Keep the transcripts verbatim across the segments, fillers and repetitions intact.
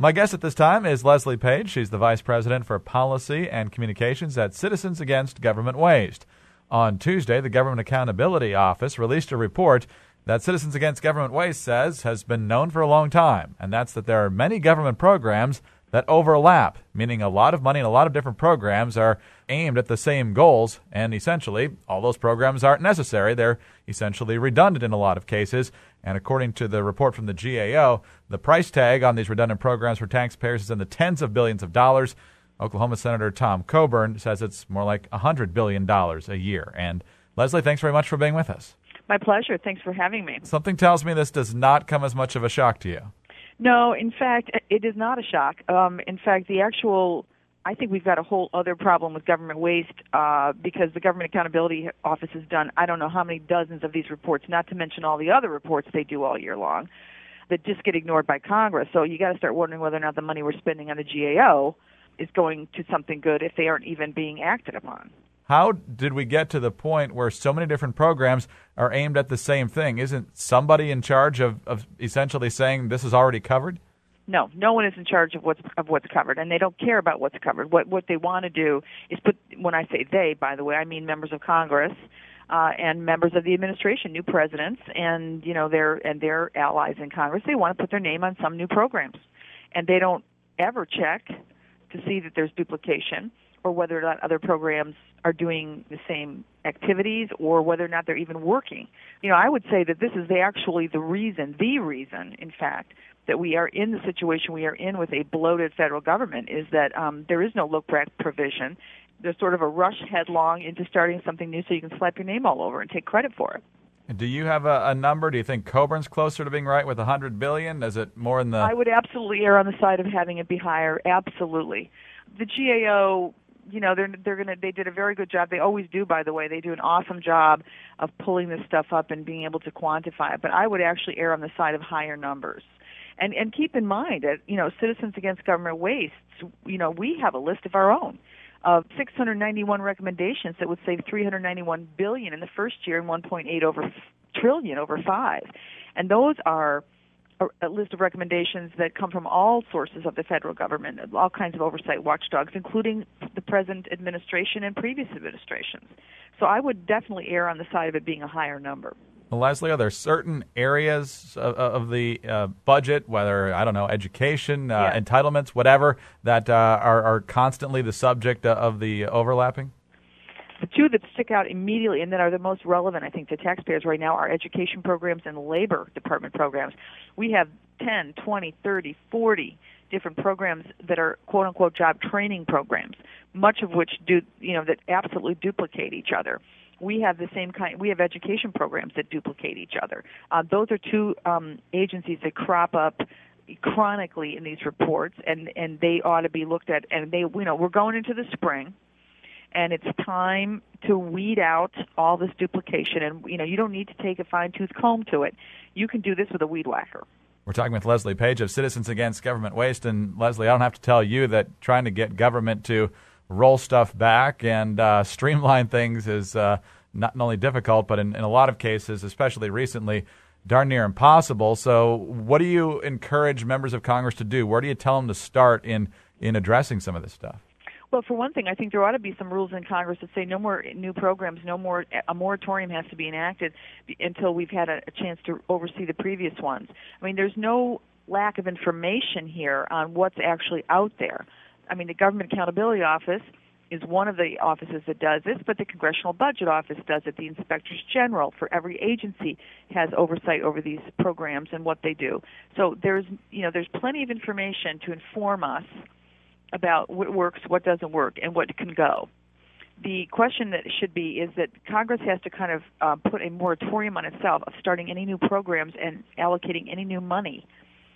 My guest at this time is Leslie Page. She's the Vice President for Policy and Communications at Citizens Against Government Waste. On Tuesday, the Government Accountability Office released a report that Citizens Against Government Waste says has been known for a long time, and that's that there are many government programs that overlap, meaning a lot of money and a lot of different programs are aimed at the same goals, and essentially all those programs aren't necessary. They're essentially redundant in a lot of cases, and according to the report from the G A O, the price tag on these redundant programs for taxpayers is in the tens of billions of dollars. Oklahoma Senator Tom Coburn says it's more like one hundred billion dollars a year. And Leslie, thanks very much for being with us. My pleasure. Thanks for having me. Something tells me this does not come as much of a shock to you. No, in fact, it is not a shock. Um, in fact, the actual, I think we've got a whole other problem with government waste uh, because the Government Accountability Office has done I don't know how many dozens of these reports, not to mention all the other reports they do all year long that just get ignored by Congress. So you got to start wondering whether or not the money we're spending on the G A O is going to something good if they aren't even being acted upon. How did we get to the point where so many different programs are aimed at the same thing? Isn't somebody in charge of, of essentially saying this is already covered? No, no one is in charge of what's of what's covered, and they don't care about what's covered. What what they want to do is put. When I say they, by the way, I mean members of Congress uh, and members of the administration, new presidents, and you know their and their allies in Congress. They want to put their name on some new programs, and they don't ever check to see that there's duplication or whether or not other programs are doing the same activities or whether or not they're even working. You know, I would say that this is the, actually the reason, the reason, in fact, that we are in the situation we are in with a bloated federal government is that um, there is no look-back provision. There's sort of a rush headlong into starting something new so you can slap your name all over and take credit for it. Do you have a, a number? Do you think Coburn's closer to being right with one hundred billion dollars? Is it more in the... I would absolutely err on the side of having it be higher, absolutely. The G A O... You know, they're they're gonna. They did a very good job. They always do, by the way. They do an awesome job of pulling this stuff up and being able to quantify it. But I would actually err on the side of higher numbers, and and keep in mind that you know, Citizens Against Government Waste. You know, we have a list of our own of six hundred ninety-one recommendations that would save three hundred ninety-one billion dollars in the first year and one point eight over trillion over five, and those are a list of recommendations that come from all sources of the federal government, all kinds of oversight watchdogs, including the present administration and previous administrations. So I would definitely err on the side of it being a higher number. Well, Leslie, are there certain areas of, of the uh, budget, whether, I don't know, education, uh, yeah. entitlements, whatever, that uh, are, are constantly the subject of the overlapping? The two that stick out immediately and that are the most relevant, I think, to taxpayers right now are education programs and labor department programs. We have ten, twenty, thirty, forty different programs that are quote-unquote job training programs, much of which do, you know, that absolutely duplicate each other. We have the same kind. We have education programs that duplicate each other. Uh, those are two um, agencies that crop up chronically in these reports, and, and they ought to be looked at. And they, you know, we're going into the spring. And it's time to weed out all this duplication. And, you know, you don't need to take a fine-tooth comb to it. You can do this with a weed whacker. We're talking with Leslie Page of Citizens Against Government Waste. And, Leslie, I don't have to tell you that trying to get government to roll stuff back and uh, streamline things is uh, not only difficult, but in, in a lot of cases, especially recently, darn near impossible. So what do you encourage members of Congress to do? Where do you tell them to start in, in addressing some of this stuff? Well, for one thing, I think there ought to be some rules in Congress that say no more new programs, no more, a moratorium has to be enacted until we've had a, a chance to oversee the previous ones. I mean, there's no lack of information here on what's actually out there. I mean, the Government Accountability Office is one of the offices that does this, but the Congressional Budget Office does it. The Inspectors General for every agency has oversight over these programs and what they do. So there's, you know, there's plenty of information to inform us about what works, what doesn't work, and what can go. The question that should be is that Congress has to kind of uh, put a moratorium on itself of starting any new programs and allocating any new money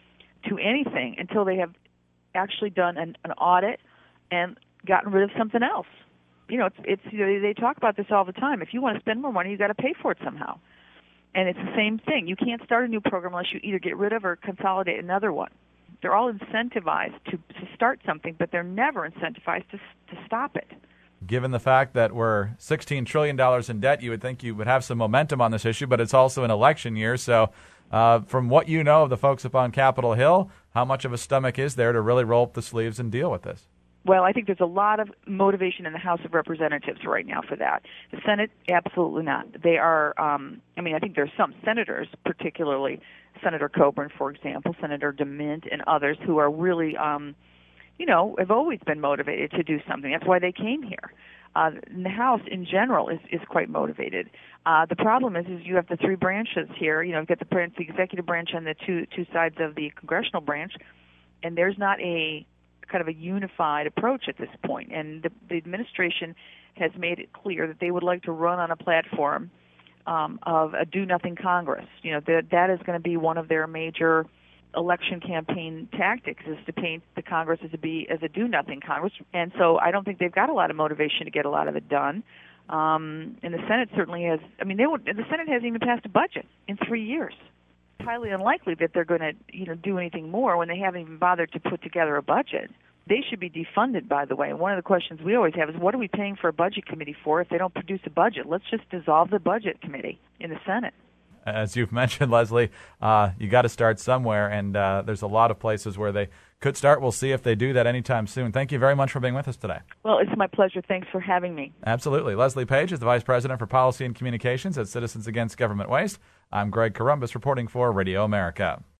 to anything until they have actually done an, an audit and gotten rid of something else. You know, it's, it's you know, they talk about this all the time. If you want to spend more money, you've got to pay for it somehow. And it's the same thing. You can't start a new program unless you either get rid of or consolidate another one. They're all incentivized to, to start something, but they're never incentivized to to stop it. Given the fact that we're sixteen trillion dollars in debt, you would think you would have some momentum on this issue, but it's also an election year, so Uh, from what you know of the folks up on Capitol Hill, how much of a stomach is there to really roll up the sleeves and deal with this? Well, I think there's a lot of motivation in the House of Representatives right now for that. The Senate, absolutely not. They are, um, I mean, I think there's some senators, particularly Senator Coburn, for example, Senator DeMint, and others who are really, um, you know, have always been motivated to do something. That's why they came here. Uh, the House, in general, is, is quite motivated. Uh, the problem is, is you have the three branches here. You know, you've got the, branch, the executive branch and the two two sides of the congressional branch, and there's not a kind of a unified approach at this point. And the, the administration has made it clear that they would like to run on a platform um, of a do-nothing Congress. You know, that that is going to be one of their major election campaign tactics, is to paint the Congress as a be as a do-nothing Congress. And so I don't think they've got a lot of motivation to get a lot of it done. Um, and the Senate certainly has. I mean, they won't, the Senate hasn't even passed a budget in three years. It's highly unlikely that they're going to, you know, do anything more when they haven't even bothered to put together a budget. They should be defunded, by the way. And one of the questions we always have is, what are we paying for a budget committee for if they don't produce a budget? Let's just dissolve the budget committee in the Senate. As you've mentioned, Leslie, uh, you got to start somewhere, and uh, there's a lot of places where they could start. We'll see if they do that anytime soon. Thank you very much for being with us today. Well, it's my pleasure. Thanks for having me. Absolutely. Leslie Page is the Vice President for Policy and Communications at Citizens Against Government Waste. I'm Greg Corombos reporting for Radio America.